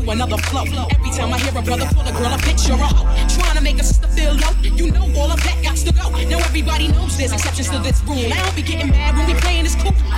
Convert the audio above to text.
to another flow. Every time I hear a brother call a girl a bitch or a hoe, trying to make a sister feel low, you know all of that got to go. Now everybody knows there's exceptions to this rule. I don't be getting mad when we playing this cool.